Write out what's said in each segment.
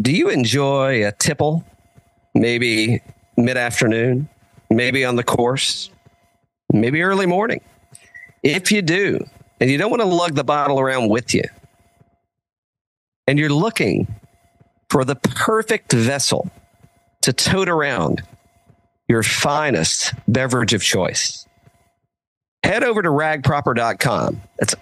Do you enjoy a tipple? Maybe mid-afternoon, maybe on the course, maybe early morning. If you do, and you don't want to lug the bottle around with you, and you're looking for the perfect vessel to tote around your finest beverage of choice, head over to ragproper.com. That's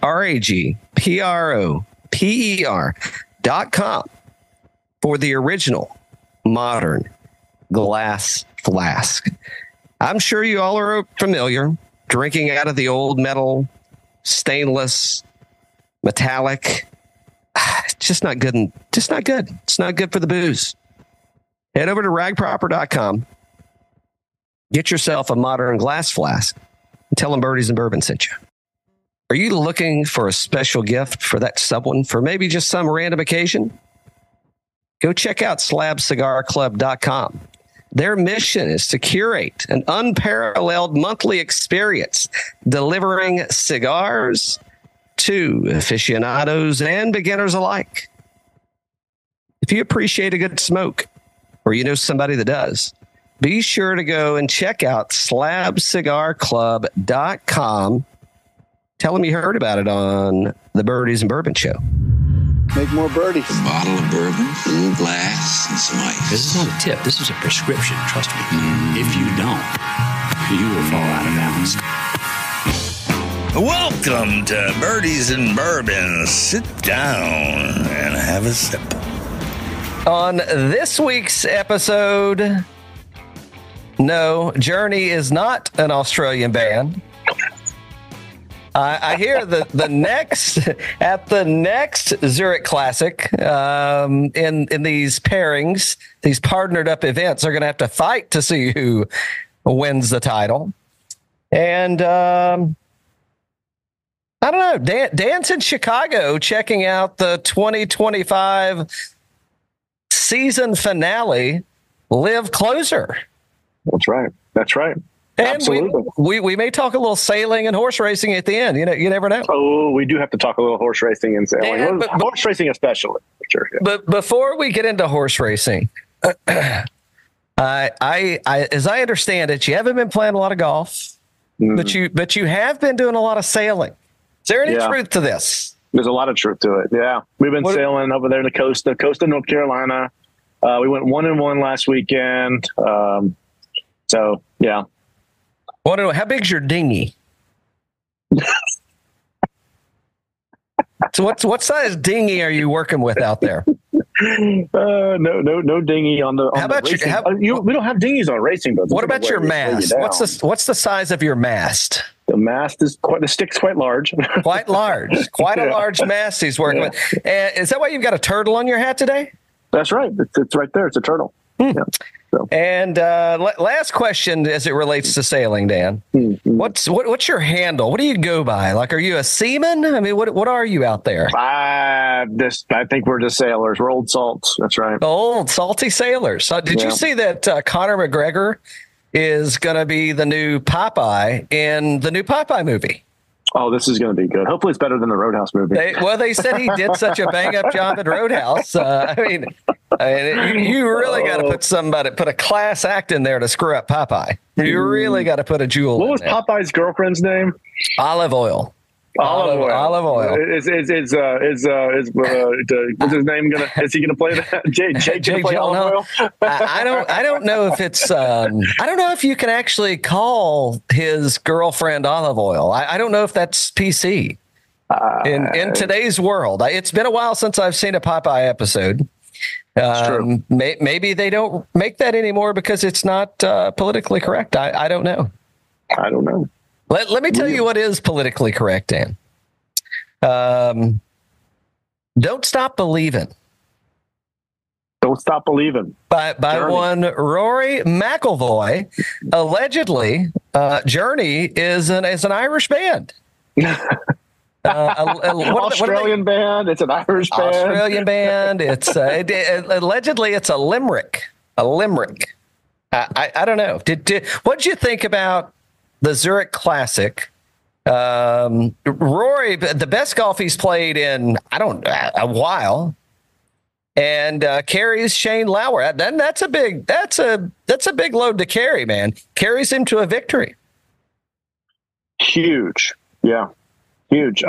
RAGPROPER.com for the original modern glass flask. I'm sure you all are familiar drinking out of the old metal, stainless, metallic. It's just not good. Just not good. It's not good for the booze. Head over to ragproper.com. Get yourself a modern glass flask and tell them Birdies and Bourbon sent you. Are you looking for a special gift for that someone for maybe just some random occasion? Go check out slabcigarclub.com. Their mission is to curate an unparalleled monthly experience, delivering cigars to aficionados and beginners alike. If you appreciate a good smoke, or you know somebody that does, be sure to go and check out slabcigarclub.com. Tell them you heard about it on the Birdies and Bourbon Show. Make more birdies. A bottle of bourbon, a little glass, and some ice. This is not a tip. This is a prescription. Trust me. If you don't, you will fall out of balance. Welcome to Birdies and Bourbon. Sit down and have a sip. On this week's episode, no, Journey is not an Australian band. I hear the next Zurich Classic in these pairings, these partnered up events are going to have to fight to see who wins the title. And I don't know, Dan's in Chicago checking out the 2025 season finale, Live Closer. That's right. That's right. And absolutely. We may talk a little sailing and horse racing at the end. You know, you never know. Oh, we do have to talk a little horse racing and sailing. Yeah, but horse racing especially, for sure. Yeah. But before we get into horse racing, I as I understand it, you haven't been playing a lot of golf, but you have been doing a lot of sailing. Is there any truth to this? There's a lot of truth to it. Yeah, we've been sailing over there the coast of North Carolina. We went 1-1 last weekend. So yeah. How big's your dinghy? So what size dinghy are you working with out there? No dinghy on the. How about we don't have dinghies on racing boats. What about your mast? What's the size of your mast? The mast is the stick's quite large. Quite large. Quite a large mast he's working with. Is that why you've got a turtle on your hat today? That's right. It's right there. It's a turtle. Yeah. So. And last question as it relates to sailing, Dan. What's your handle? What do you go by? Like, are you a seaman? I mean, what are you out there? I think we're just sailors. We're old salts. That's right. Old salty sailors. Did you see that Conor McGregor is going to be the new Popeye in the new Popeye movie? Oh, this is going to be good. Hopefully it's better than the Roadhouse movie. They said he did such a bang-up job at Roadhouse. I mean, you really got to put a class act in there to screw up Popeye. You really got to put a jewel in there. What was Popeye's girlfriend's name? Olive oil. Olive oil. Is what's his name gonna? Is he gonna play that? Jake gonna play Olive Oil? I don't know if it's. I don't know if you can actually call his girlfriend Olive Oil. I don't know if that's PC in today's world. It's been a while since I've seen a Popeye episode. True. Maybe they don't make that anymore because it's not politically correct. I don't know. I don't know. Let me tell you what is politically correct, Dan. Don't Stop Believing. Don't Stop Believing. By one Rory McIlroy. Allegedly, Journey is an Irish band. Australian band. It's an Irish band. Australian band. It's allegedly it's a limerick. A limerick. I don't know. What did you think about the Zurich Classic? Rory, the best golf he's played in, a while. and carries Shane Lauer. Then that's a big load to carry, man. Carries him to a victory. Huge. Yeah. Huge.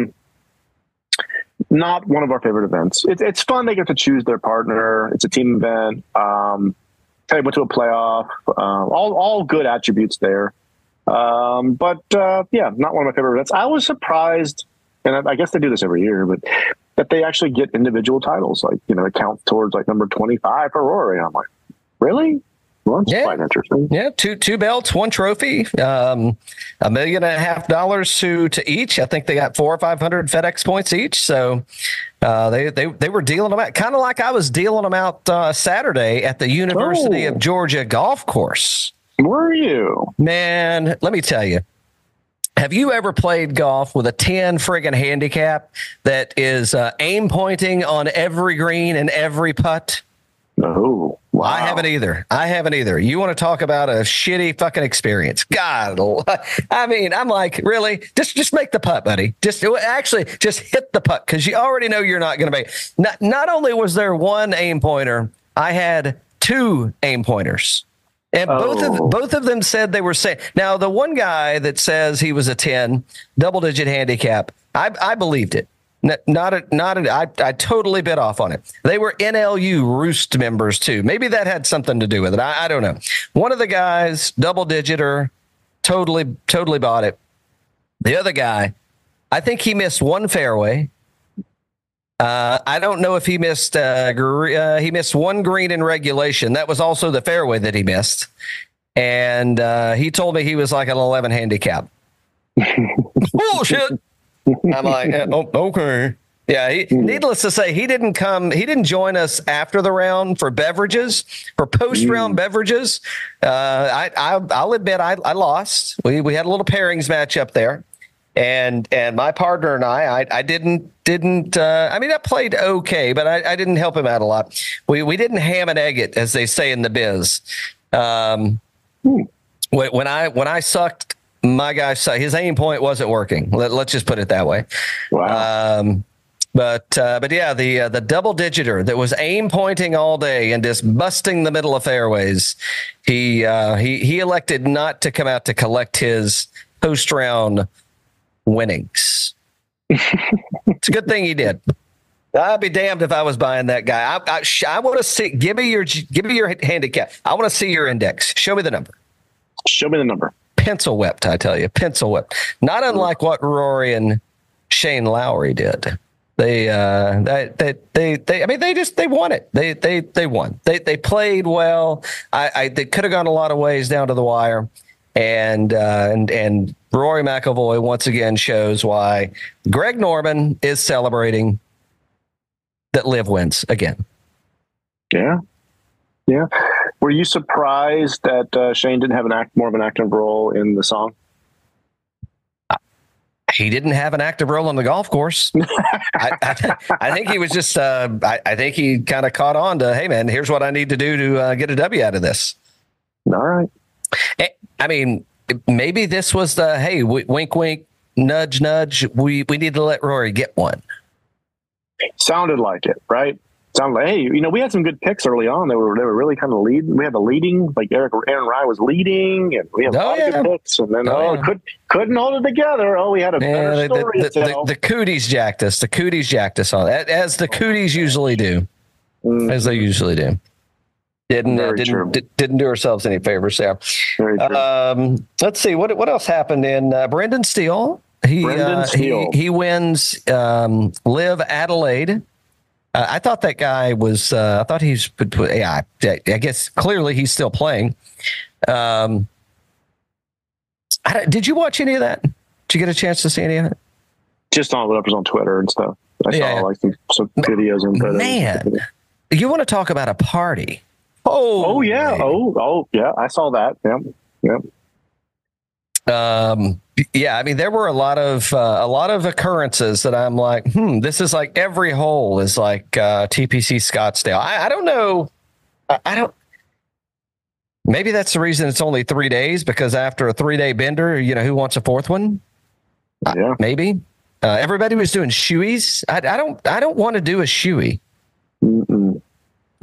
Not one of our favorite events. It's fun. They get to choose their partner. It's a team event. They went to a playoff. All good attributes there. But yeah, not one of my favorite events. I was surprised, and I guess they do this every year, but that they actually get individual titles. Like, it counts towards like number 25 for Rory. I'm like, really? Well, that's quite interesting. Yeah, two belts, one trophy, $1.5 million to each. I think they got 400 or 500 FedEx points each. So they were dealing them out, kind of like I was dealing them out Saturday at the University of Georgia golf course. Were you? Man, let me tell you. Have you ever played golf with a 10 friggin' handicap that is aim pointing on every green and every putt? No. Wow. I haven't either. You want to talk about a shitty fucking experience? God, I mean, I'm like, really? Just make the putt, buddy. Just hit the putt, because you already know you're not going to make. Not only was there one aim pointer, I had two aim pointers. And both of them said they were saying. Now, the one guy that says he was a 10, double-digit handicap, I believed it. I totally bit off on it. They were NLU Roost members too. Maybe that had something to do with it. I don't know. One of the guys, double-digiter, totally bought it. The other guy, I think he missed one fairway. I don't know if he missed one green in regulation. That was also the fairway that he missed. And he told me he was like an 11 handicap. Bullshit. I'm like, okay. Yeah. Needless to say, he didn't join us after the round for post-round beverages. I'll admit I lost. We had a little pairings match up there. And my partner and I didn't. I mean, I played okay, but I didn't help him out a lot. We didn't ham and egg it, as they say in the biz. When I sucked, my guy sucked. His aim point wasn't working. Let's just put it that way. Wow. But yeah, the double digiter that was aim pointing all day and just busting the middle of fairways. He elected not to come out to collect his post round winnings. It's a good thing he did. I'd be damned if I was buying that guy. I want to see. Give me your handicap. I want to see your index. Show me the number. Pencil whipped, I tell you. Pencil whipped. Not unlike what Rory and Shane Lowry did. They won it. They won. They played well. They could have gone a lot of ways down to the wire. And Rory McIlroy once again shows why Greg Norman is celebrating that Liv wins again. Yeah. Yeah. Were you surprised that Shane didn't have more of an active role in the song? He didn't have an active role on the golf course. I think he was just, I think he kind of caught on to, hey, man, here's what I need to do to get a W out of this. All right. I mean, maybe this was the, hey, wink, wink, nudge, nudge. We need to let Rory get one. Sounded like it, right? Sounded like, hey, we had some good picks early on. They were really kind of leading. We had the leading, like Aaron Rai was leading, and we had a lot of good picks. And then couldn't hold it together. Oh, we had a better story to tell. The cooties jacked us. The cooties jacked us on that, as the cooties usually do, as they usually do. Didn't do ourselves any favors there. Very true. Let's see what else happened in Brendan Steele. He wins Live Adelaide. I thought that guy was. I thought he's. Yeah, I guess clearly he's still playing. Did you watch any of that? Did you get a chance to see any of it? Just on what was on Twitter and stuff. I saw like some videos and photos. Man, you want to talk about a party? Oh yeah. Oh yeah. I saw that. Yep. Yeah, I mean, there were a lot of occurrences that I'm like, this is like every hole is like TPC Scottsdale. I don't know. I don't. Maybe that's the reason it's only 3 days, because after a 3-day bender, who wants a fourth one? Yeah, maybe. Everybody was doing shoeies. I don't want to do a shoey.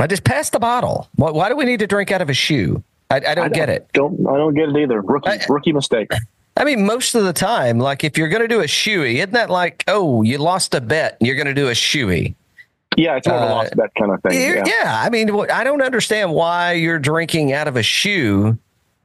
I just pass the bottle. Why do we need to drink out of a shoe? I don't get it. I don't get it either. Rookie mistake. I mean, most of the time, like if you're going to do a shoey, isn't that like, oh, you lost a bet, you're going to do a shoey? Yeah, it's more of a lost bet kind of thing. Yeah, I mean, I don't understand why you're drinking out of a shoe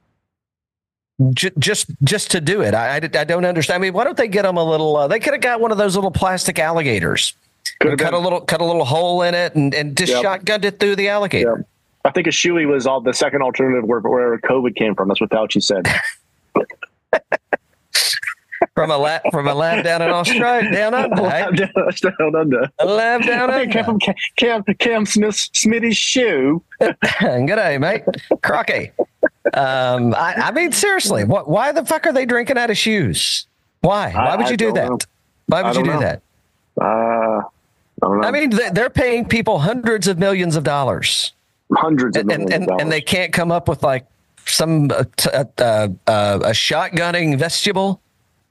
just to do it. I don't understand. I mean, why don't they get them a little? They could have got one of those little plastic alligators. Cut a little hole in it and just shotgunned it through the alligator. Yep. I think a shoey was the second alternative where COVID came from. That's what Fauci said. From a lab down in Australia, down under. A lab down under. Came from Cam Smitty's shoe. G'day, mate. Crocky. I mean, seriously, why the fuck are they drinking out of shoes? Why? Why would you do that? Why would you do that? I don't know. I mean, they're paying people hundreds of millions of dollars. Hundreds of millions of dollars. And they can't come up with like some a shotgunning vestibule,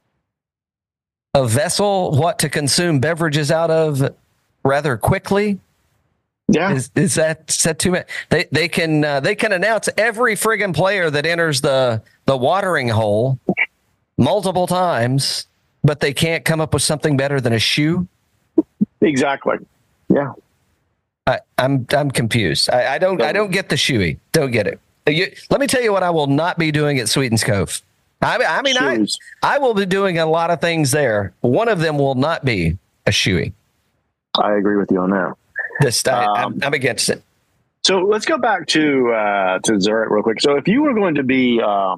a vessel, to consume beverages out of rather quickly. Yeah, is that too much? They can announce every friggin' player that enters the watering hole multiple times, but they can't come up with something better than a shoe. Exactly. Yeah. I'm confused. I don't get the shoey. Don't get it. Let me tell you what I will not be doing at Sweetens Cove. I mean, I will be doing a lot of things there. One of them will not be a shoey. I agree with you on that. I'm against it. So let's go back to Zurich real quick. So if you were going to be a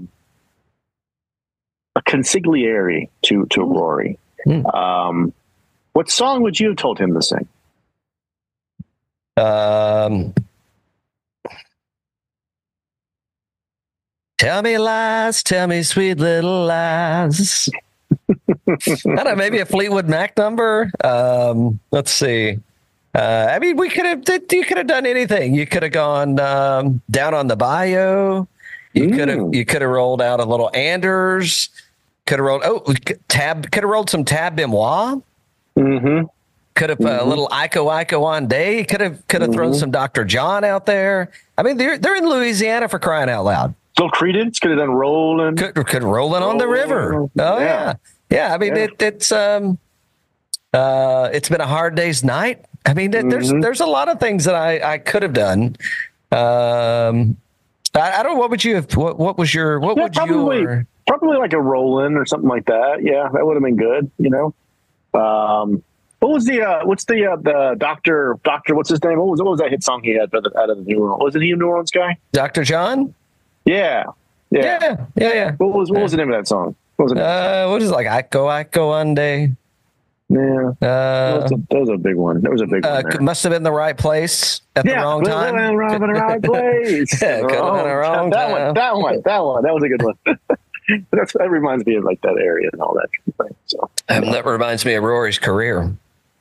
consigliere to Rory, what song would you have told him to sing? Tell me lies, tell me sweet little lies. I don't know, maybe a Fleetwood Mac number. Let's see. I mean, you could have done anything. You could have gone down on the bayou. You could have rolled out a little Anders. Could have rolled some Tab Benoit. Mm-hmm. Could have a little Iko on day. Could have thrown some Dr. John out there. I mean, they're in Louisiana, for crying out loud. Still Creedence could have done Rolling. Could rolling on the river. Oh yeah. I mean, it's been a hard day's night. I mean, there's a lot of things that I could have done. I don't know. What would you have? What would you? Probably like a Rolling or something like that. Yeah, that would have been good. You know. What was the doctor? What's his name? What was that hit song he had out of the New Orleans? Wasn't he a New Orleans guy? Dr. John. Yeah. What was the name of that song? What is it, like Iko one day? Yeah. That was a big one. That was a big one. Must have been the right place at the wrong time. In the right place. Could have been the wrong time. That one. That was a good one. That reminds me of like that area and all that thing. So that reminds me of Rory's career.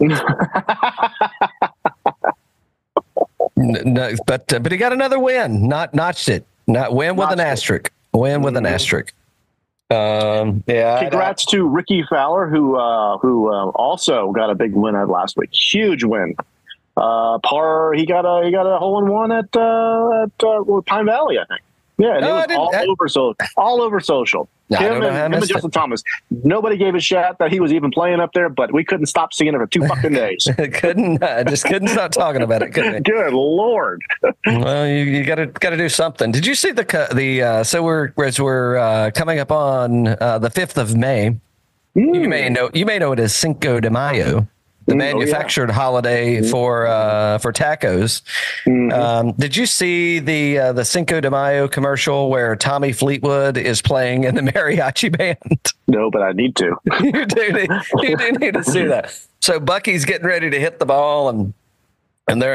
No, but he got another win. Notched it. Not win with an asterisk. Win with an asterisk. Congrats to Ricky Fowler, who also got a big win at last week. Huge win. He got a hole in one at Pine Valley, I think. Yeah, and it was all over social. Him and Justin Thomas. Nobody gave a shit that he was even playing up there, but we couldn't stop singing it for 2 fucking days. Just couldn't stop talking about it, couldn't we? Good Lord. Well, you got to do something. Did you see so we're coming up on the 5th of May. You may know it as Cinco de Mayo, the manufactured holiday for tacos. Did you see the Cinco de Mayo commercial where Tommy Fleetwood is playing in the mariachi band? No, but I need to. You do need to see that. So Bucky's getting ready to hit the ball, and they're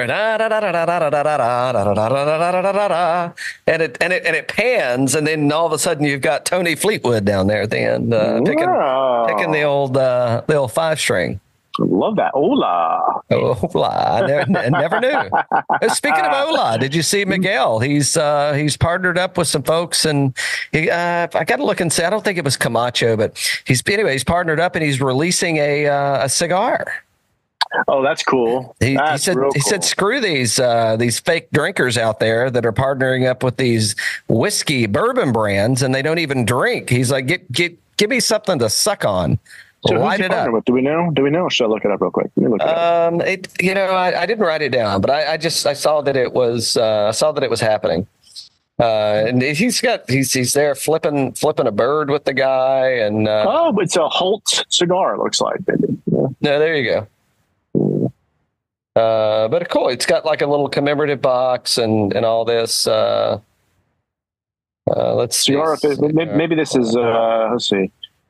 and it pans, and then all of a sudden you've got Tony Fleetwood down there at the end picking the old 5-string. Love that. Hola. I never knew. Speaking of Hola, did you see Miguel? He's partnered up with some folks, and I got to look and see. I don't think it was Camacho, but he's partnered up, and he's releasing a cigar. Oh, that's cool. He That's said real he cool. said screw these fake drinkers out there that are partnering up with these whiskey bourbon brands and they don't even drink. He's like, give me something to suck on. So Light who's he it up. partnered with? Do we know? Or should I look it up real quick? Let me look it up. I didn't write it down, but I saw that it was happening. And he's there flipping a bird with the guy, and Oh, it's a Holt cigar. It looks like. Maybe. Yeah. no, there you go. But cool. It's got like a little commemorative box and all this. Let's see. Cigar. Maybe this is. Let's see.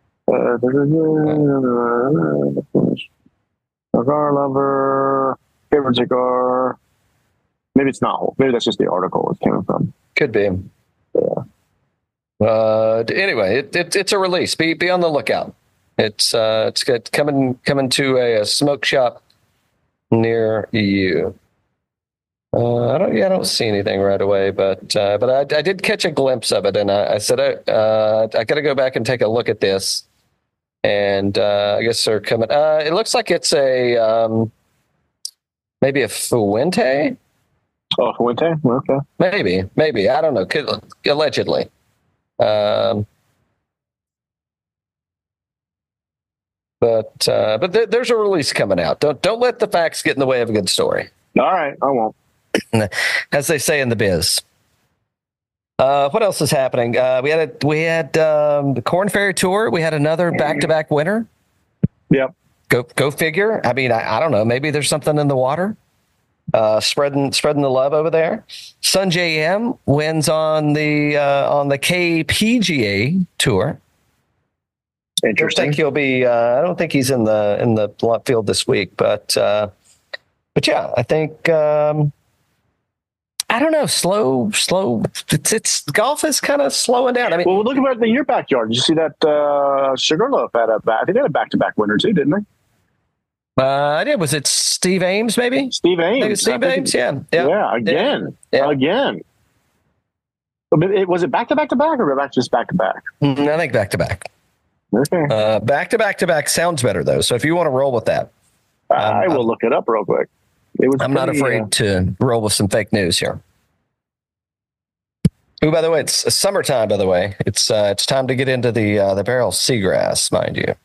Cigar lover, favorite cigar. Maybe it's not Holt. Maybe that's just the article it came from. Could be. Yeah. Anyway, it's a release. Be on the lookout. It's good. Coming to a smoke shop near you. I don't see anything right away, but I did catch a glimpse of it, and I said I got to go back and take a look at this. And I guess they're coming. It looks like it's a maybe a Fuente. Oh, Fuente. Okay. Maybe I don't know. Allegedly. But there's a release coming out. Don't let the facts get in the way of a good story. All right, I won't. As they say in the biz. What else is happening? We had the Corn Ferry Tour. We had another back-to-back winner. Yep. Go figure. I mean, I don't know. Maybe there's something in the water. Spreading the love over there. Sungjae Im wins on the KPGA Tour. Interesting. I don't think he's in the field this week, but yeah, I think. I don't know. Slow. It's golf is kind of slowing down. I mean, Well, look about your backyard. Did you see that Sugarloaf had I think they had a back-to-back winner too, didn't they? I did. Was it Steve Ames? Maybe Steve Ames. Steve Ames. Yeah. Yeah. Again. Yeah. Again. Was it back-to-back or just back-to-back? I think back to back. Okay. Back to back sounds better though. So if you want to roll with that, I will look it up real quick. I'm not afraid to roll with some fake news here. Oh, by the way, it's summertime. By the way, it's time to get into the barrel seagrass, mind you.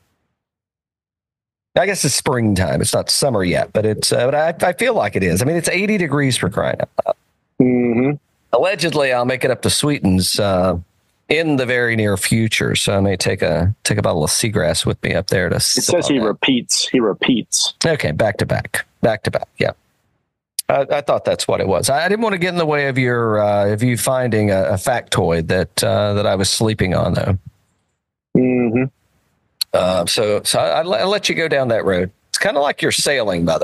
I guess it's springtime. It's not summer yet, but I feel like it is. I mean, it's 80 degrees for crying out loud. Mm-hmm. Allegedly, I'll make it up to Sweetens in the very near future, so I may take a bottle of seagrass with me up there to. It says he repeats. He repeats. Okay, back to back. Yeah. I thought that's what it was. I didn't want to get in the way of you finding a factoid that I was sleeping on, though. Mm-hmm. So I'll let you go down that road. It's kind of like you're sailing, by the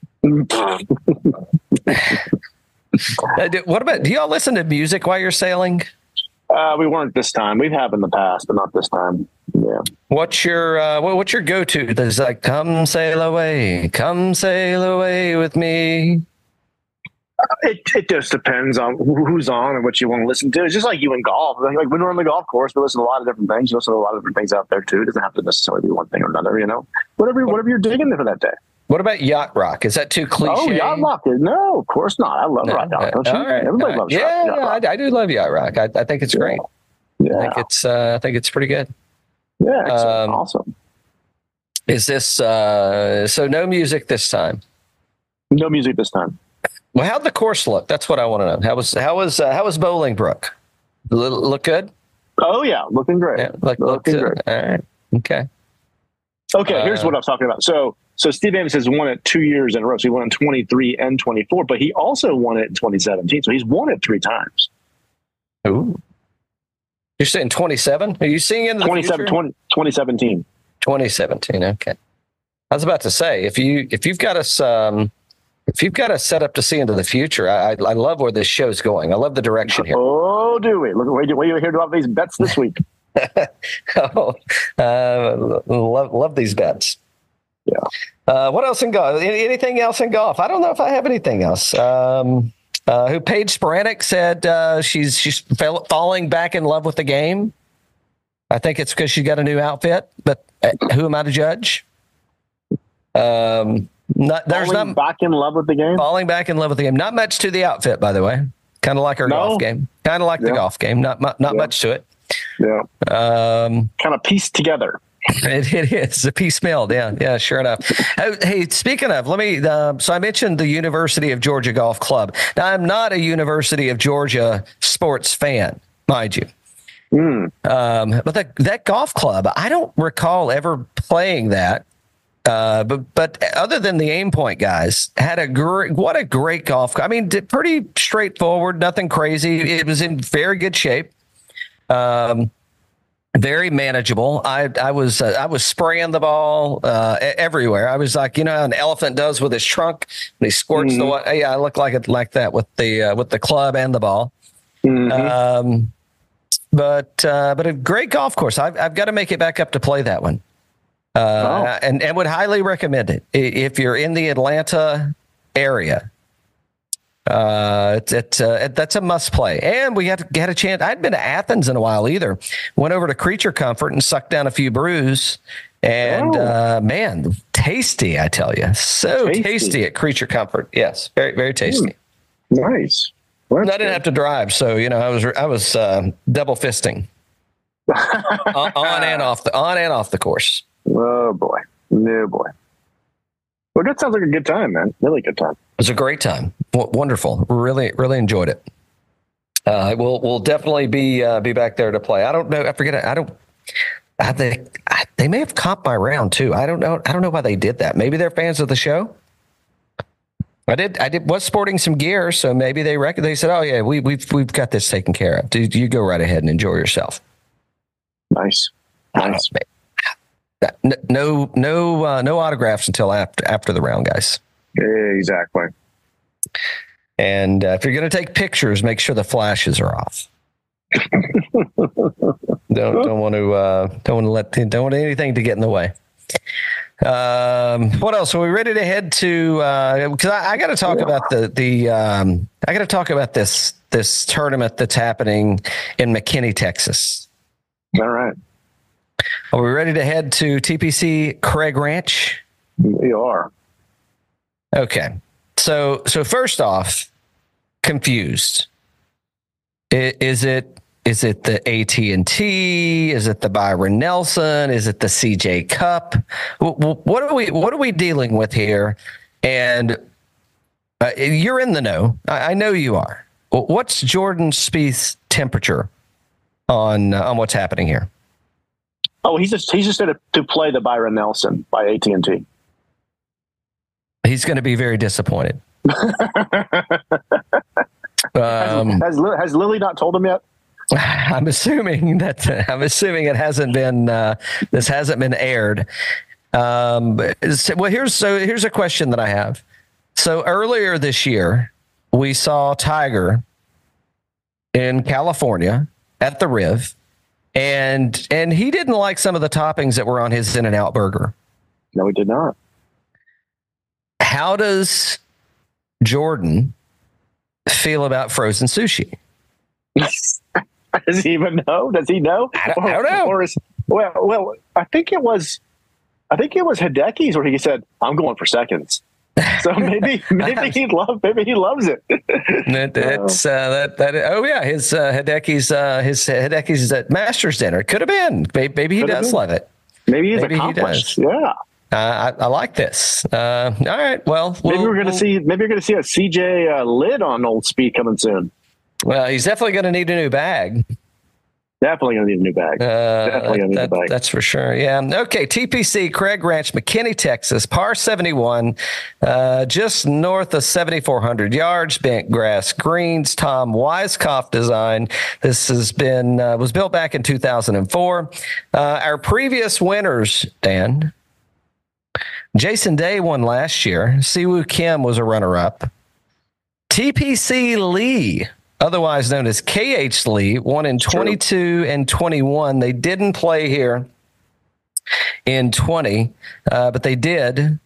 way. What about? Do y'all listen to music while you're sailing? We weren't this time. We have in the past, but not this time. Yeah. What's your go-to? There's like, come sail away with me. It just depends on who's on and what you want to listen to. It's just like you in golf. Like when we're on the golf course, we listen to a lot of different things. You listen to a lot of different things out there too. It doesn't have to necessarily be one thing or another. You know, whatever you're digging for that day. What about yacht rock? Is that too cliche? Oh, yacht rock? No, of course not. I love yacht rock. Don't you? All right, Everybody loves yacht rock. Yeah, I do love yacht rock. I think it's great. Yeah. I think it's pretty good. Yeah, excellent. Awesome. Is this so? No music this time. No music this time. Well, how'd the course look? That's what I want to know. How was Bolingbrook? Look good? Oh yeah, looking great. Yeah, looking great. All right. Okay. Okay, here's what I was talking about. So Steve Ames has won it 2 years in a row. So he won in 23 and 24, but he also won it in 2017. So he's won it 3 times. Ooh. You're saying 27? Are you seeing in the 2017. 2017. Okay. I was about to say if you've got us set up to see into the future, I love where this show's going. I love the direction here. Oh, do we? Look, wait, you hear about these bets this week? Love these bets. Yeah. What else in golf? Anything else in golf? I don't know if I have anything else. Who Paige Sporanic said she's falling back in love with the game. I think it's because she got a new outfit, but who am I to judge? There's Falling back in love with the game. Falling back in love with the game. Not much to the outfit, by the way. Kind of like our golf game. Kind of like the golf game. Not much to it. Yeah. Kind of pieced together. It is a piecemeal. Yeah, sure enough. Hey, speaking of, let me. So I mentioned the University of Georgia Golf Club. Now, I'm not a University of Georgia sports fan, mind you. But that golf club, I don't recall ever playing that. But other than the Aim Point guys, had what a great golf. I mean, pretty straightforward, nothing crazy. It was in very good shape. Very manageable. I was spraying the ball everywhere. I was like, how an elephant does with his trunk when he squirts the water. Yeah, I look like that with the club and the ball. But a great golf course. I've got to make it back up to play that one. And would highly recommend it if you're in the Atlanta area. That's a must play. And we had a chance. I hadn't been to Athens in a while either. Went over to Creature Comfort and sucked down a few brews. And man, tasty! I tell you, so tasty at Creature Comfort. Yes, very very tasty. Nice. Well, I didn't have to drive, so I was double fisting on and off the course. Oh boy, no boy. Well, that sounds like a good time, man. Really good time. It was a great time. Wonderful. Really, really enjoyed it. We'll definitely be back there to play. I don't know. I forget. They may have comped my round too. I don't know why they did that. Maybe they're fans of the show. I was sporting some gear, so maybe they said, "Oh yeah, we've got this taken care of. Dude, you go right ahead and enjoy yourself." Nice. No autographs until after the round, guys. Exactly. And if you're going to take pictures, make sure the flashes are off. don't want anything to get in the way. What else? Are we ready to head to? Because I got to talk about I got to talk about this tournament that's happening in McKinney, Texas. All right. Are we ready to head to TPC Craig Ranch? We are. Okay. So first off, confused. Is it the AT&T? Is it the Byron Nelson? Is it the CJ Cup? What are we dealing with here? And you're in the know. I know you are. What's Jordan Spieth's temperature on what's happening here? Oh, he's just there to play the Byron Nelson by AT&T. He's going to be very disappointed. Has Lily not told him yet? I'm assuming it hasn't been. This hasn't been aired. Well, here's a question that I have. So earlier this year, we saw Tiger in California at the Riv, and he didn't like some of the toppings that were on his In-N-Out burger. No, he did not. How does Jordan feel about frozen sushi? Does he even know? Does he know? I don't know. Well, I think it was Hideki's where he said, "I'm going for seconds." So maybe he loves it. His Hideki's Masters dinner could have been. Maybe he does love it. Maybe he's accomplished. Yeah. I like this. All right. Well, maybe we're going to see a CJ lid on old Spieth coming soon. Well, he's definitely going to need a new bag. Definitely going to need a new bag. That's for sure. Yeah. Okay. TPC Craig Ranch, McKinney, Texas, par 71, just north of 7,400 yards, bent grass greens, Tom Weiskopf design. This was built back in 2004. Our previous winners, Dan. Jason Day won last year. Siwoo Kim was a runner-up. TPC Lee, otherwise known as KH Lee, won in 22 and 21. They didn't play here in 20, but they did.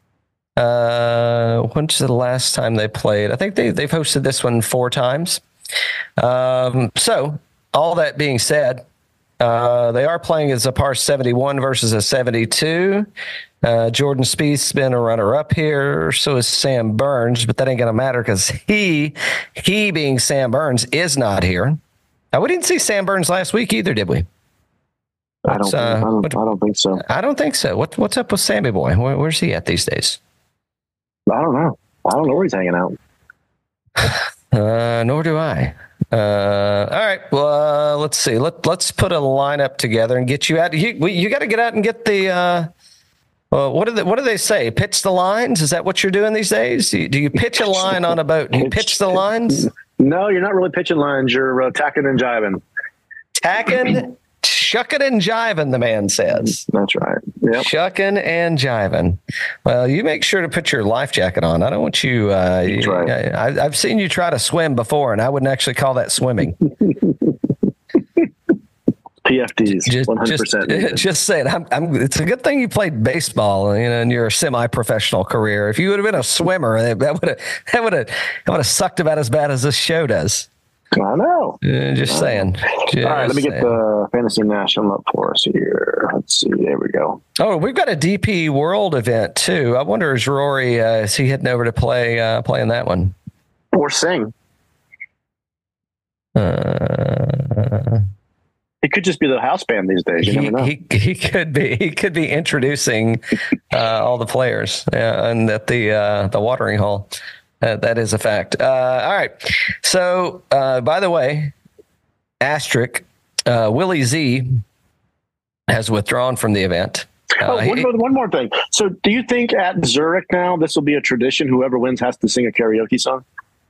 When's the last time they played? I think they've hosted this one 4 times. So all that being said, They are playing as a par 71 versus a 72. Jordan Spieth's been a runner-up here. So is Sam Burns, but that ain't going to matter because he being Sam Burns is not here. We didn't see Sam Burns last week either, did we? I don't think so. I don't think so. What's up with Sammy boy? Where's he at these days? I don't know. I don't know where he's hanging out. Nor do I. All right. Well, let's see. Let's put a lineup together and get you out. You got to get out and get the. What do they say? Pitch the lines? Is that what you're doing these days? Do you pitch a line on a boat? Do you pitch the lines? No, you're not really pitching lines. You're tacking and jiving. Tacking, shucking and jiving, the man says. That's right. Yep. Shucking and jiving. Well, you make sure to put your life jacket on. I don't want you. That's right. I've seen you try to swim before, and I wouldn't actually call that swimming. PFDs, 100%. Just saying. It's a good thing you played baseball, in your semi-professional career. If you would have been a swimmer, that would have sucked about as bad as this show does. I know. Just saying. All right, let me get the Fantasy National up for us here. Let's see. There we go. Oh, we've got a DP World event too. I wonder, is Rory is he heading over to play in that one or sing? It could just be the house band these days. You never know. He could be. He could be introducing all the players and at the watering hole. That is a fact. All right. So, by the way, asterisk, Willie Z has withdrawn from the event. One more thing. So, do you think at Zurich now this will be a tradition? Whoever wins has to sing a karaoke song.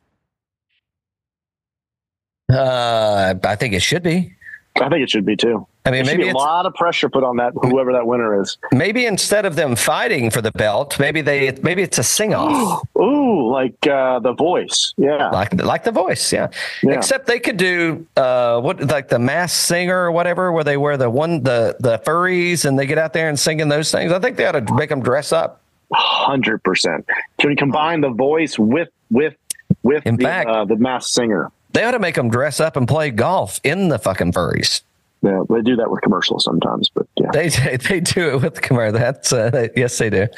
I think it should be. I think it should be too. I mean, maybe a lot of pressure put on that whoever that winner is. Maybe instead of them fighting for the belt, maybe it's a sing-off. Ooh, like The Voice, yeah, like The Voice, yeah. Except they could do like the Masked Singer or whatever, where they wear the furries and they get out there and singing those things. I think they ought to make them dress up. 100%. Can we combine The Voice with the Masked Singer? They ought to make them dress up and play golf in the fucking furries. Yeah, they do that with commercials sometimes, but yeah, they do it with the commercial. That's yes, they do.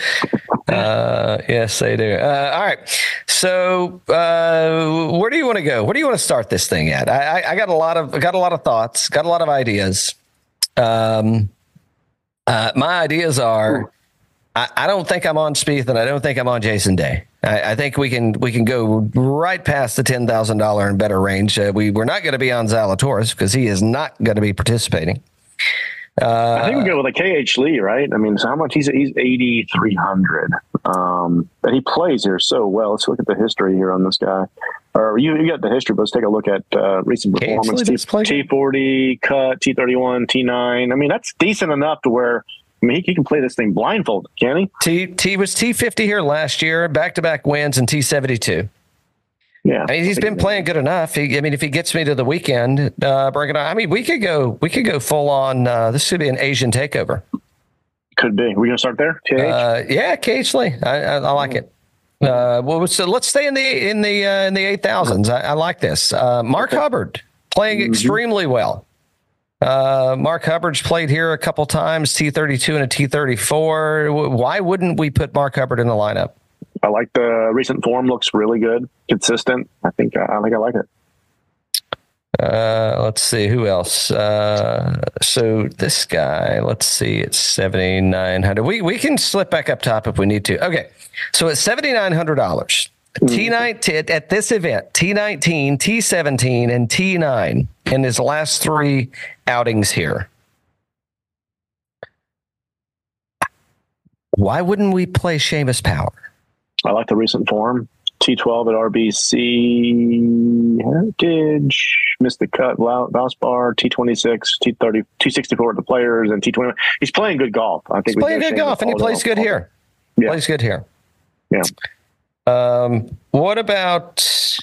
Yes, they do. All right. So, where do you want to go? Where do you want to start this thing at? I got a lot of thoughts, got a lot of ideas. My ideas are, I don't think I'm on Spieth, and I don't think I'm on Jason Day. I think we can go right past the $10,000 and better range. We're not going to be on Zalatoris because he is not going to be participating. I think we go with a KH Lee, right? I mean, so how much he's 8,300, and he plays here so well. Let's look at the history here on this guy. Or you got the history, but let's take a look at recent performance. T40 cut, T31, T9. I mean, that's decent enough to where. I mean, he can play this thing blindfolded, can he? T was T50 here last year, back-to-back wins, and T72. Yeah, I mean, he's been playing good enough. If he gets me to the weekend, bring it on. I mean, we could go full on. This should be an Asian takeover. Could be. We're gonna start there. KH? Yeah, occasionally. I like it. Well, so let's stay in the 8,000s. I like this. Mark Hubbard playing extremely well. Mark Hubbard's played here a couple times, T32 and a T34. Why wouldn't we put Mark Hubbard in the lineup? I like the recent form; looks really good, consistent. I think I like it. Let's see who else. So this guy, let's see, it's 7,900. We can slip back up top if we need to. Okay, so it's $7,900. T19 at this event, T19, T17, and T9 in his last three outings here. Why wouldn't we play Seamus Power? I like the recent form. T12 at RBC Heritage, missed the cut, Valspar, T26, T30, T64 at the Players, and T20. He's playing good golf. I think he's playing good golf, and he plays good here. Yeah. Plays good here. Yeah. What about?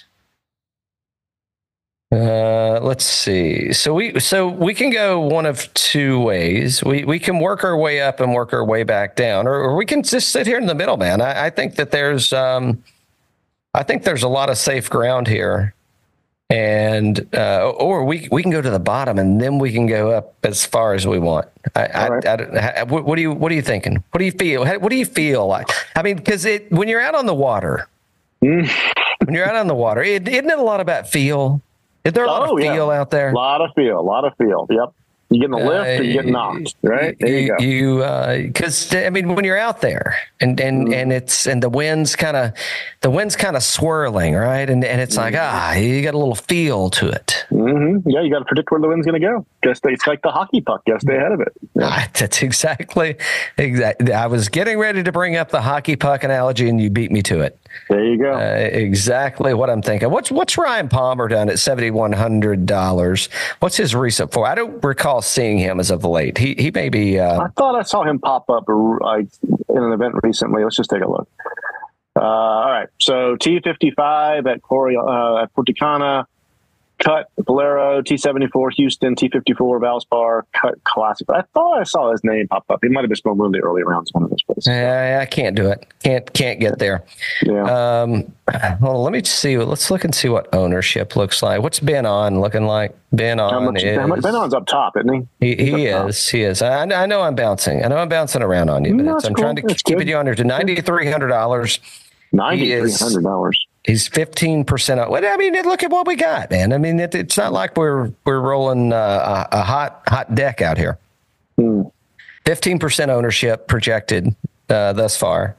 Let's see. So we can go one of two ways. We can work our way up and work our way back down, or we can just sit here in the middle, man. I think that there's a lot of safe ground here, and or we can go to the bottom and then we can go up as far as we want. What are you thinking? What do you feel? What do you feel like? I mean, because when you're out on the water, isn't it a lot about feel? Is there a lot of feel out there? A lot of feel. Yep. You get in the lift or you get knocked, right? There you go. Because I mean, when you're out there and the wind's kind of swirling, right? And it's like you got a little feel to it. Mm-hmm. Yeah, you got to predict where the wind's going to go. It's like the hockey puck. You got to stay ahead of it. Yeah. That's exactly. I was getting ready to bring up the hockey puck analogy, and you beat me to it. There you go. Exactly what I'm thinking. What's Ryan Palmer done at $7,100? What's his recent for? I don't recall seeing him as of late. He may be. I thought I saw him pop up in an event recently. Let's just take a look. All right. So T55 at Porticana, cut Valero, T74 Houston, T54 Valspar, cut Classic. I thought I saw his name pop up. He might have been from one of the early rounds, one of those places. I can't do it. Can't get there. Yeah. Hold on, let me see. Let's look and see what ownership looks like. What's Ben On looking like? Ben On's up top, isn't he? He is. I know I'm bouncing. Around on you, but I'm trying to keep it under to $9,300. $9,300. He's 15% up. Well, I mean, look at what we got, man. I mean, it's not like we're rolling a hot deck out here. 15% ownership projected thus far.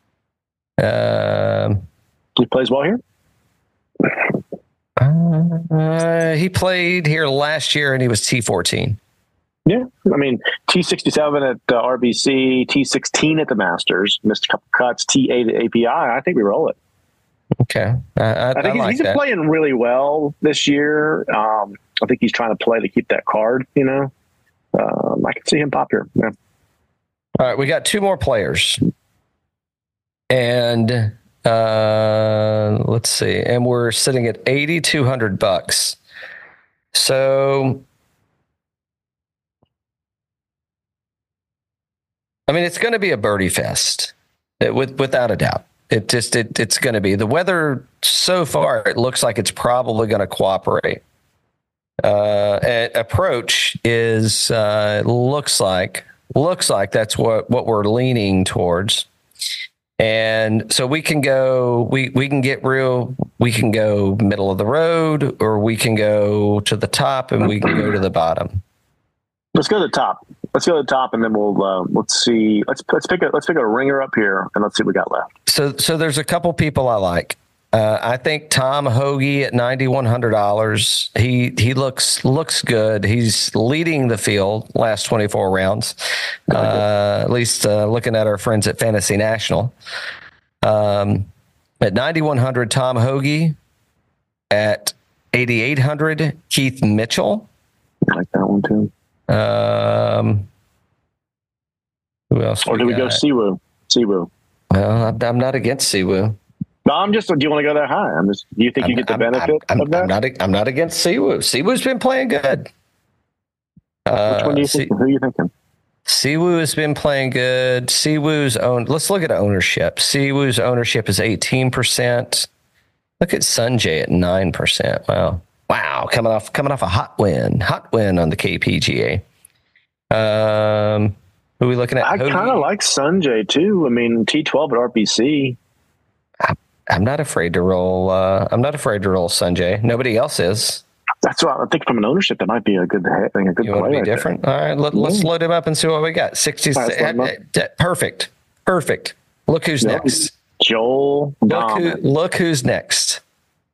He plays well here. He played here last year, and he was T14. Yeah, I mean, T67 at RBC, T16 at the Masters, missed a couple cuts, T8 at API. I think we roll it. Okay. I think he's playing really well this year. I think he's trying to play to keep that card, I can see him pop here. Yeah. All right, we got two more players. And let's see. And we're sitting at $8,200. So I mean, it's going to be a birdie fest, without a doubt. It's going to be. The weather so far, it looks like it's probably going to cooperate. Approach is looks like that's what we're leaning towards. And so we can go, we can go middle of the road, or we can go to the top and we can go to the bottom. Let's go to the top. And then we'll let's see. Let's pick a ringer up here, and let's see what we got left. So there's a couple people I like. I think Tom Hoge at $9,100. He looks good. He's leading the field last 24 rounds. At least looking at our friends at Fantasy National. At $9,100, Tom Hoge. At $8,800, Keith Mitchell. I like that one too. Who else? Or do we go Siwoo? Well, I'm not against Siwoo. No, do you want to go that high? Do you think you get the benefit of that? I'm not against Siwoo. Siwoo's been playing good. Which one do you think? Who are you thinking? Siwoo has been playing good. Let's look at ownership. Siwoo's ownership is 18%. Look at Sanjay at 9%. Wow, coming off a hot win on the KPGA. Who are we looking at? I kind of like Sanjay too. I mean, T12 at RBC. I'm not afraid to roll. Sanjay. Nobody else is. That's what I think. From an ownership, that might be a good thing. A good you play. Want to be different? There. All right, let's load him up and see what we got. 66. Perfect. Look who's next. Joel. Look who's next.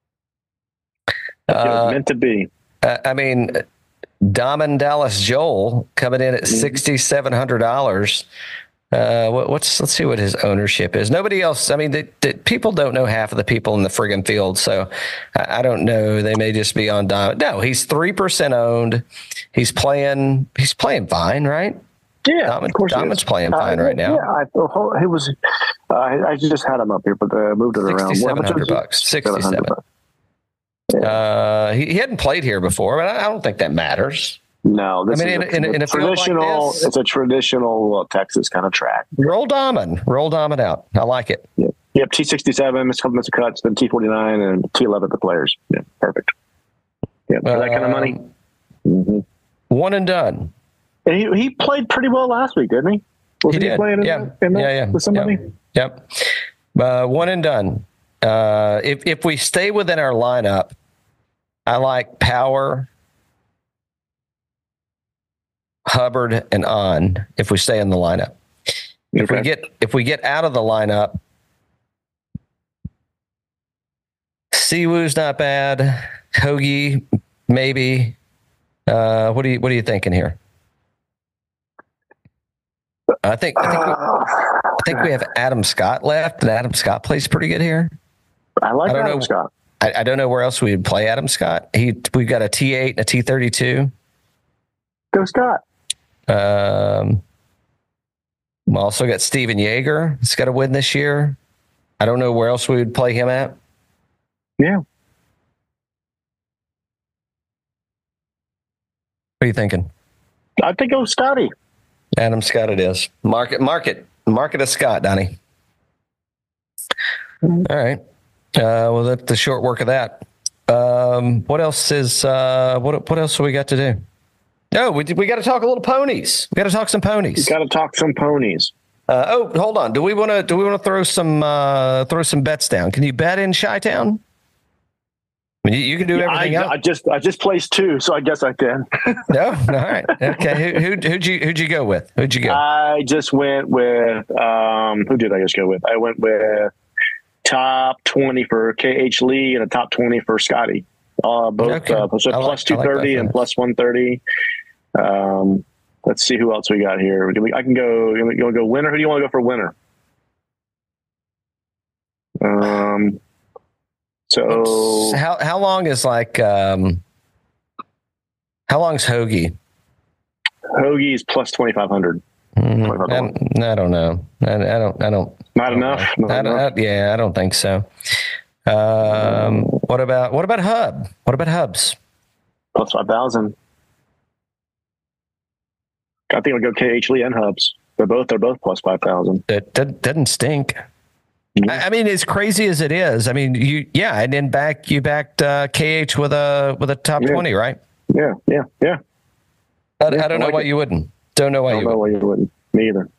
It was meant to be. I mean, Diamond Dallas Joel coming in at $6,700. Let's see what his ownership is. Nobody else. I mean, the people don't know half of the people in the friggin' field, so I don't know. They may just be on Diamond. No, he's 3% owned. He's playing fine, right? Yeah, of course. Diamond's playing fine right now. Yeah, it was. I just had him up here, but moved it around. $6,700. $6,700. Yeah. He hadn't played here before, but I don't think that matters. No, in a traditional. Like it's a traditional Texas kind of track. Roll Diamond out. I like it. Yep. T67, Mr. Cuts, then T49, and T11 the players. Yeah, perfect. for that kind of money. Mm-hmm. One and done. And he played pretty well last week, didn't he? Was he playing with somebody? Yep. One and done. If we stay within our lineup, I like Power, Hubbard, and On. If we stay in the lineup, if we get out of the lineup, Siwoo's not bad. Hoagie, maybe. What are you thinking here? I think we have Adam Scott left, and Adam Scott plays pretty good here. I like Adam Scott. I don't know where else we would play Adam Scott. We've got a T8 and a T32. Go Scott. We also got Steven Yeager. He's got to win this year. I don't know where else we would play him at. Yeah. What are you thinking? I think go Scotty. Adam Scott it is. Market a Scott, Donnie. All right. Well, that's the short work of that. What else is what else have we got to do? No, we got to talk a little ponies. We got to talk some ponies. Got to talk some ponies. Hold on. Do we want to throw some bets down? Can you bet in Chi-Town? I mean, you can do everything else. I just placed 2, so I guess I can. No, all right. Okay. Who'd you go with? Who'd you go? I just went with who did I just go with? I went with top 20 for KH Lee and a top 20 for Scotty. Both Okay. So plus 230 and plus 130. Let's see who else we got here. I can go. You want to go winner? Who do you want to go for winner? So how long is how long's Hoagie? Hoagie's plus 2,500. I don't know. I don't. Not enough. I don't think so. What about Hub? What about Hubs? Plus 5,000. I think we'll go KH Lee and Hubs. They're both plus 5,000. It doesn't stink. I mean, as crazy as it is, I mean, you backed KH with a top 20, right? Yeah. I don't know why you wouldn't. Don't know why you wouldn't. Me either.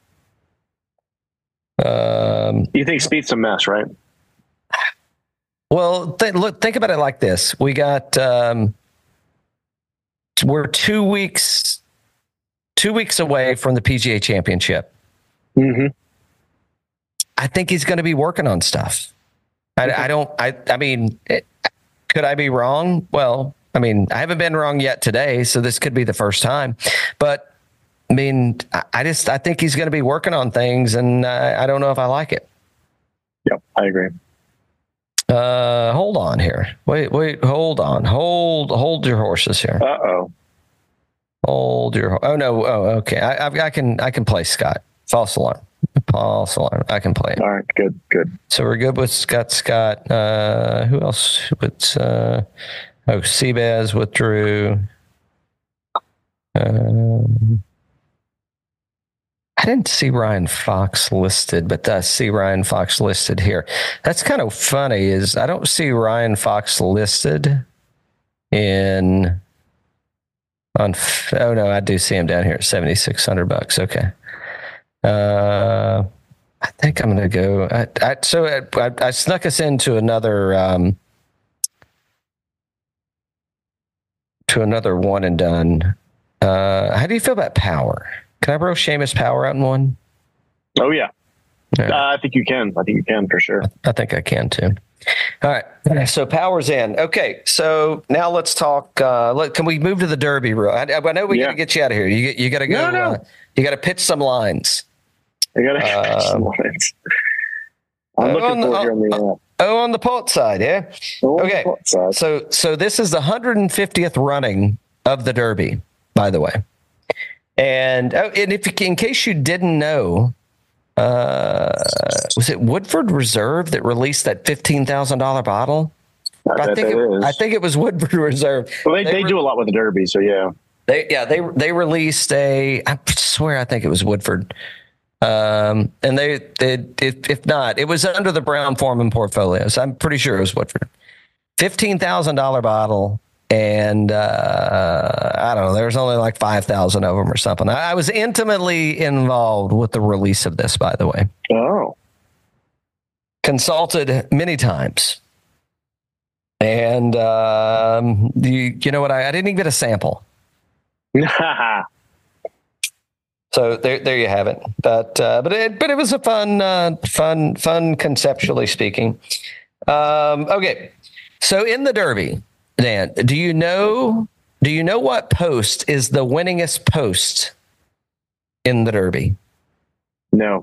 You think Speed's a mess, right? Well, think about it like this. We got we're 2 weeks away from the PGA Championship. Mm-hmm. I think he's going to be working on stuff. I mean, could I be wrong? Well, I mean, I haven't been wrong yet today, so this could be the first time. But I mean, I think he's going to be working on things, and I don't know if I like it. Yep, I agree. Hold on here. Wait, hold on. Hold your horses here. Uh-oh. Oh no. Oh, okay. I can play Scott. False alarm. I can play it. All right. Good. So we're good with Scott. Who else? Seabass withdrew. I didn't see Ryan Fox listed, but I see Ryan Fox listed here. That's kind of funny. Is I don't see Ryan Fox listed on. Oh no, I do see him down here at $7,600. Okay. I think I'm going to go. I snuck us into another one and done. How do you feel about Power? Can I bro Seamus Power out in one? Oh yeah. I think you can. I think you can for sure. I think I can too. All right. So Power's in. Okay. So now let's talk. Can we move to the Derby? I know we got to get you out of here. You got to go. No. You got to pitch some lines. I got to pitch some lines. I'm looking forward here on the on the pot side, yeah. Okay. So this is the 150th running of the Derby, by the way. And in case you didn't know, was it Woodford Reserve that released that $15,000 bottle? I think it was Woodford Reserve. Well, they do a lot with the Derby, so yeah. They released I swear I think it was Woodford. And if not, it was under the Brown Forman portfolio. So I'm pretty sure it was Woodford. $15,000 bottle and I don't know, there's only like 5,000 of them or something. I was intimately involved with the release of this, by the way. Oh. Consulted many times. And you know what? I didn't even get a sample. So there you have it. But it was a fun conceptually speaking. Okay, so in the Derby, Dan, do you know what post is the winningest post in the Derby? No.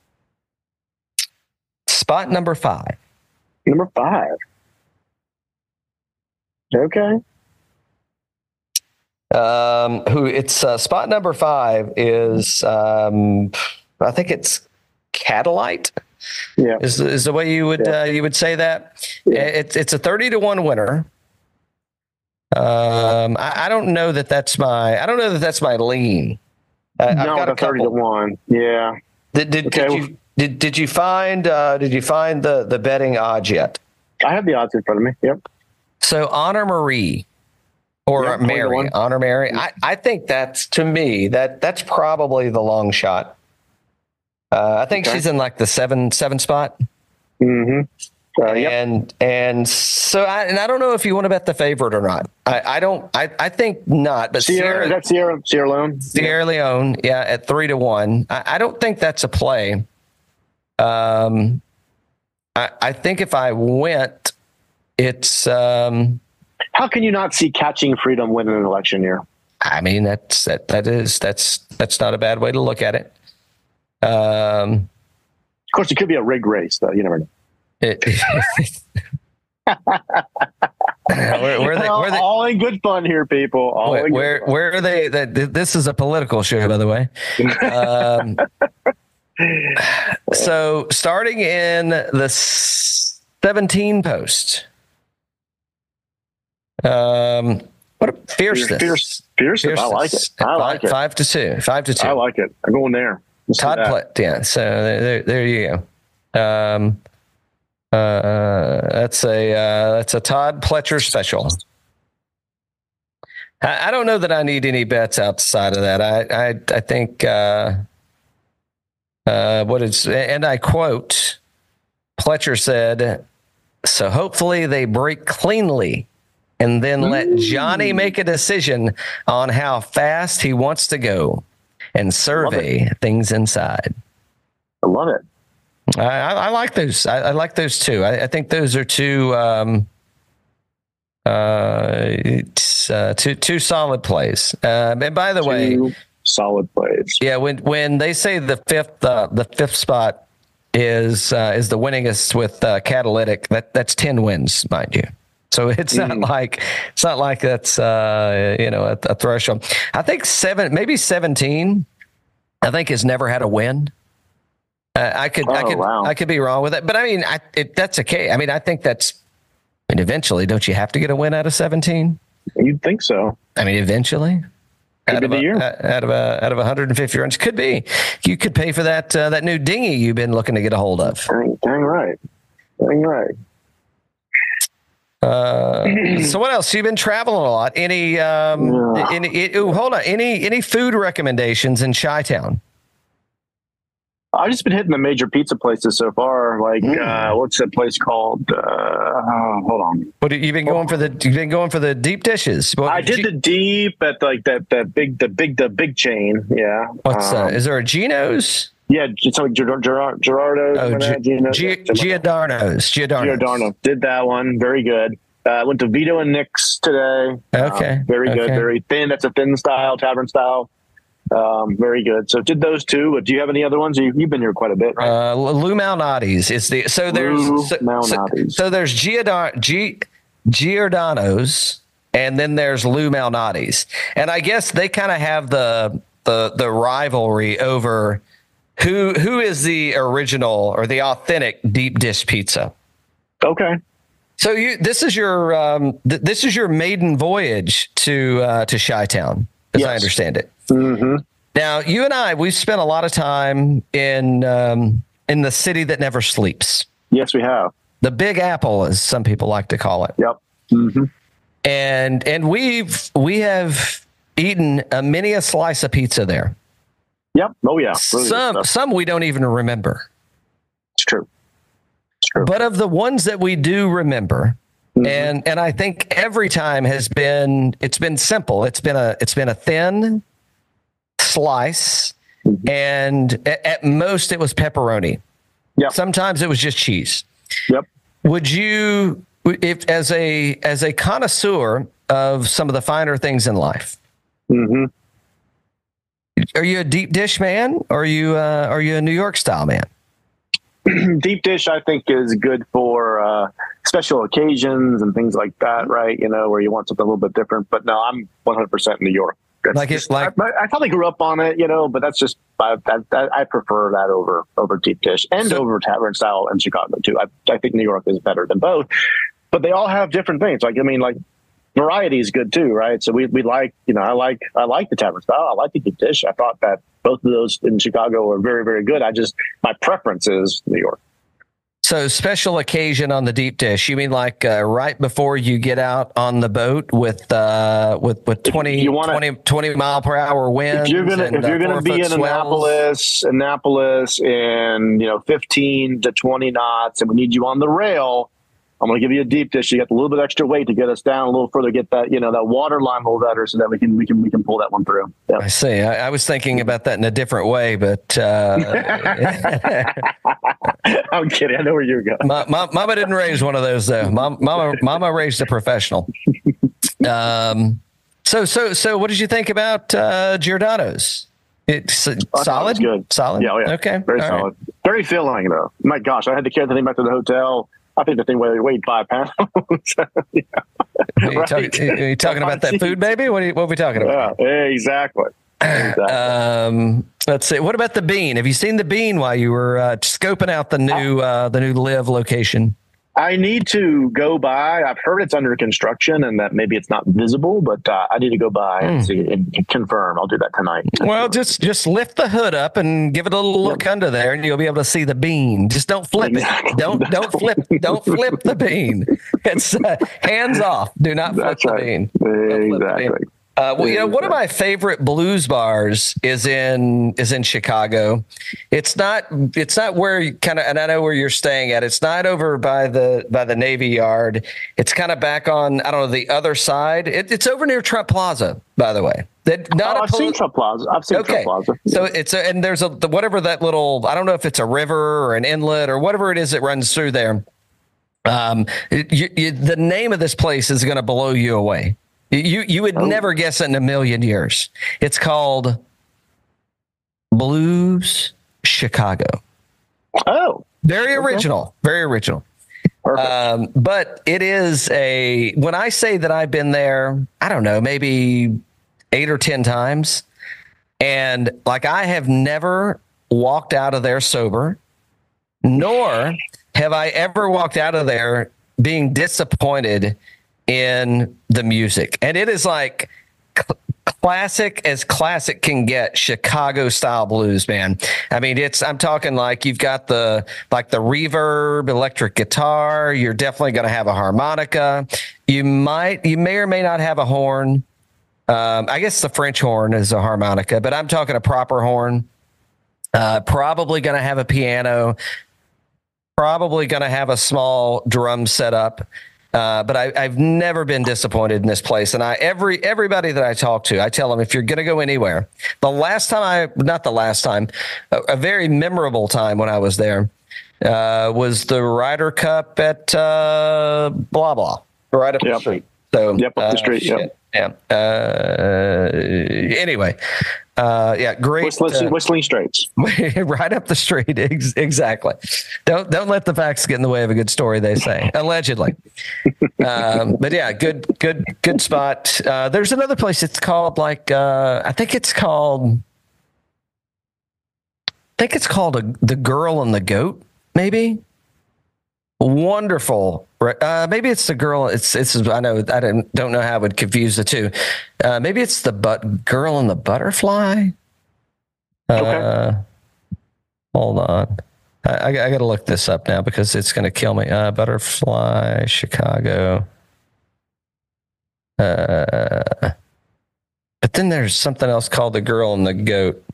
Spot number 5. Number 5. Okay. Spot number 5 is I think it's Catalite. Yeah. Is the way you would say that? Yeah. It's a 30-1 winner. I don't know that that's my lean. I've got a couple. 30-1. Yeah. Did you find the betting odds yet? I have the odds in front of me. Yep. So Honor Marie or Mary, Honor Mary. I think that's, to me, that's probably the long shot. I think she's in like the seven spot. Mm-hmm. And so I don't know if you want to bet the favorite or not. I think not. But Sierra Leone. Sierra Leone, yeah, at 3-1. I don't think that's a play. I think if I went, it's. How can you not see Catching Freedom win an election year? I mean, that's not a bad way to look at it. Of course, it could be a rigged race, though. You never know. Where they, all in good fun here, people. Where are they? This is a political show, by the way. So starting in the 17 post. What a fierceness. Fierceness. I like it. I like it. 5-2. 5-2. I like it. I'm going there. Yeah. So there you go. That's a Todd Pletcher special. I don't know that I need any bets outside of that. I think and I quote, Pletcher said, "So hopefully they break cleanly and then let Johnny make a decision on how fast he wants to go and survey things inside." I love it. I like those. I like those too. I think those are two solid plays. And by the way, solid plays. Yeah, when they say the fifth spot is the winningest with Catalytic, that's 10 wins, mind you. So it's not like that's a threshold. I think 17. I think has never had a win. I could be wrong with it, but I mean, that's okay. I mean, I think that's. I mean, eventually, don't you have to get a win out of 17? You'd think so. I mean, eventually, out of 150 runs, could be. You could pay for that new dinghy you've been looking to get a hold of. Dang right. So what else? You've been traveling a lot. Any food recommendations in Chi-Town? I've just been hitting the major pizza places so far. Like, what's that place called? Hold on. What you've been going for the? You've been going for the deep dishes. I did the deep at like the big chain. Yeah. What's is there a Geno's? Yeah, it's like Gerardo's. Giordano's. Did that one. Very good. Went to Vito and Nick's today. Okay. Very good. Very thin. That's a thin style, tavern style. Very good. So did those two. But do you have any other ones? You've been here quite a bit, right? Lou Malnati's is the there's Giordano's and then there's Lou Malnati's, and I guess they kind of have the rivalry over who is the original or the authentic deep dish pizza. Okay. So this is your maiden voyage to Chi-Town, as I understand it. Mm-hmm. Now, you and we've spent a lot of time in the city that never sleeps. Yes, we have. The Big Apple, as some people like to call it. Yep. Mm-hmm. and we have eaten many a slice of pizza there. Yep. Oh yeah. Really Some we don't even remember. It's true. It's true. But of the ones that we do remember, and I think every time it's been simple. It's been a thin slice, and at most it was pepperoni. Yep. Sometimes it was just cheese. Yep. Would you, if as a connoisseur of some of the finer things in life, are you a deep dish man, or are you a New York style man? Deep dish, I think, is good for special occasions and things like that, right? You know, where you want something a little bit different. But no, I'm 100% New York. I probably grew up on it, you know, but that's just I prefer that over deep dish and over tavern style in Chicago too. I think New York is better than both, but they all have different things. Like, I mean, like, variety is good too, right? So we like, you know, I like the tavern style. I like the deep dish. I thought that both of those in Chicago are very, very good. My preference is New York. So special occasion on the deep dish. You mean like right before you get out on the boat with 20 mile per hour winds? If you're gonna be in Annapolis, and 15 to 20 knots, and we need you on the rail, I'm going to give you a deep dish. You got a little bit extra weight to get us down a little further, get that, that water line a little better, so that we can pull that one through. Yep. I see. I was thinking about that in a different way, but I'm kidding. I know where you're going. Mama didn't raise one of those though. Mama raised a professional. So what did you think about Giordano's? It's solid. Good. Solid. Yeah. Okay. Very solid. Right. Very filling though. My gosh, I had to carry the thing back to the hotel. I think the thing weighed 5 pounds. Yeah. Are you talking about that food, baby? What are we talking about? Yeah, exactly. Let's see. What about the Bean? Have you seen the Bean while you were scoping out the new Live location? I need to go by. I've heard it's under construction and that maybe it's not visible, but I need to go by and see and confirm. I'll do that tonight. Well, just lift the hood up and give it a little look under there, and you'll be able to see the bean. Just don't flip it. Don't flip the bean. It's hands off. Do not flip the bean. Exactly. One of my favorite blues bars is in Chicago. It's not where you kind of, and I know where you're staying at. It's not over by the Navy Yard. It's kind of back on, I don't know, the other side. It's over near Trump Plaza, by the way. I've seen Trump Plaza. Trump Plaza. So and there's whatever that little, I don't know if it's a river or an inlet or whatever it is that runs through there. The name of this place is going to blow you away. You would never guess it in a million years. It's called Blues Chicago. Oh, very original. Very original. Perfect. But it is when I say that I've been there, I don't know, maybe 8 or 10 times. And like, I have never walked out of there sober, nor have I ever walked out of there being disappointed in the music. And it is like classic as classic can get, Chicago style blues, man. I mean, I'm talking like you've got the reverb, electric guitar. You're definitely going to have a harmonica. You may or may not have a horn. I guess the French horn is a harmonica, but I'm talking a proper horn. Probably going to have a piano. Probably going to have a small drum setup. But I've never been disappointed in this place. And everybody that I talk to, I tell them, if you're going to go anywhere, a very memorable time when I was there was the Ryder Cup at blah, blah, right up the street. So, up the street. Yeah. Anyway, great. Whistling Straits. Right up the street. Exactly. Don't let the facts get in the way of a good story, they say. Allegedly. But yeah, good spot. There's another place. It's called I think it's called The Girl and the Goat, maybe. Wonderful. Maybe it's the girl. It's. I know. I don't know how I would confuse the two. Maybe it's the Girl and the Butterfly. Okay. Hold on. I got to look this up now because it's going to kill me. Butterfly Chicago. But then there's something else called the Girl and the Goat.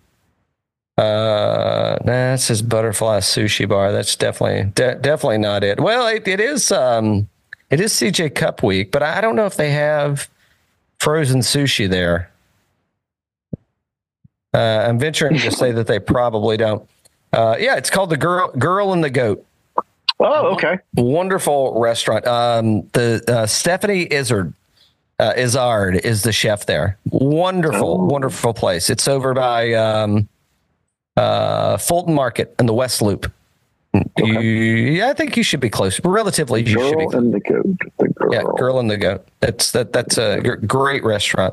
Nah, it says Butterfly Sushi Bar. That's definitely not it. Well, it is CJ Cup week, but I don't know if they have frozen sushi there. I'm venturing to say that they probably don't. Yeah, it's called the Girl and the Goat. Oh, okay. Wonderful restaurant. The Stephanie Izzard is the chef there. Wonderful place. It's over by Fulton Market in the West Loop. Okay. I think you should be close. Relatively, you should be. Girl and the Goat. Yeah, Girl and the Goat. That's a great restaurant.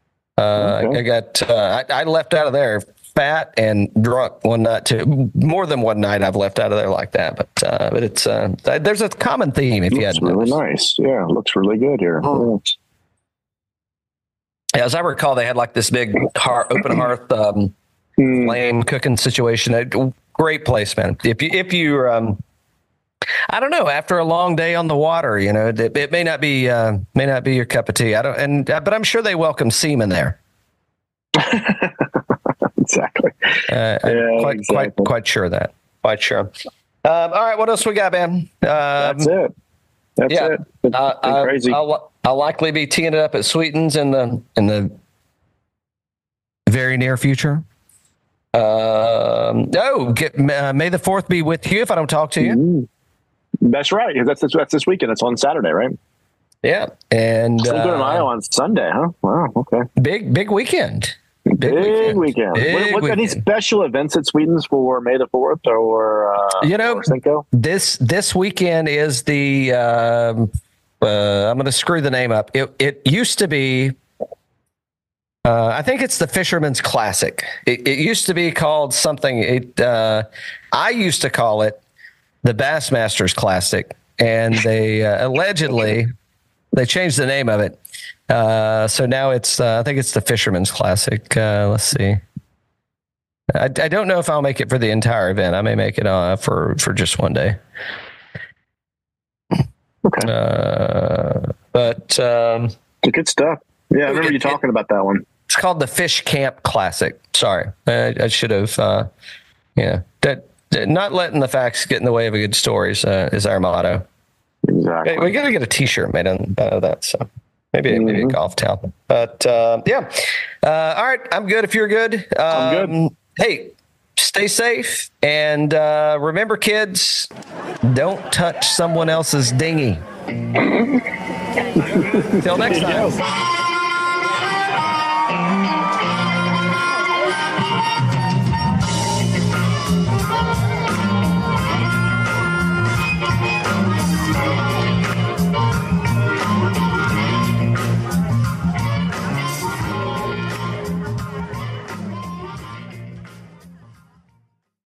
Okay. I left out of there fat and drunk one night too. More than one night I've left out of there like that. But it's there's a common theme. If you hadn't really noticed. Nice. Yeah, it looks really good here. Oh. Yeah, as I recall, they had like this big open hearth flame cooking situation. A great place, man. If you I don't know, after a long day on the water, it may not be your cup of tea. But I'm sure they welcome seamen there. Exactly. Quite sure of that. Quite sure. All right, what else we got, man? That's it. That's it. It's crazy. I'll likely be teeing it up at Sweetens in the very near future. May the 4th be with you if I don't talk to you. Mm-hmm. That's right. That's this weekend. It's on Saturday, right? Yeah, and Cinco de Mayo on Sunday, huh? Wow. Okay. Big weekend. Big weekend. What any special events at Sweetens for May the 4th or Cinco? This weekend is the I'm going to screw the name up. It used to be. I think it's the Fisherman's Classic. It used to be called something. I used to call it the Bassmasters Classic, and they allegedly they changed the name of it. So now it's I think it's the Fisherman's Classic. Let's see. I don't know if I'll make it for the entire event. I may make it for just one day. Okay. But good stuff. Yeah, I remember you talking about that one. It's called the Fish Camp Classic. Sorry, I should have. Not letting the facts get in the way of a good story is our motto. Exactly. We got to get a T-shirt made out of that. So maybe a golf towel. But yeah. All right, I'm good. If you're good, I'm good. Hey, stay safe and remember, kids, don't touch someone else's dinghy. Till next time.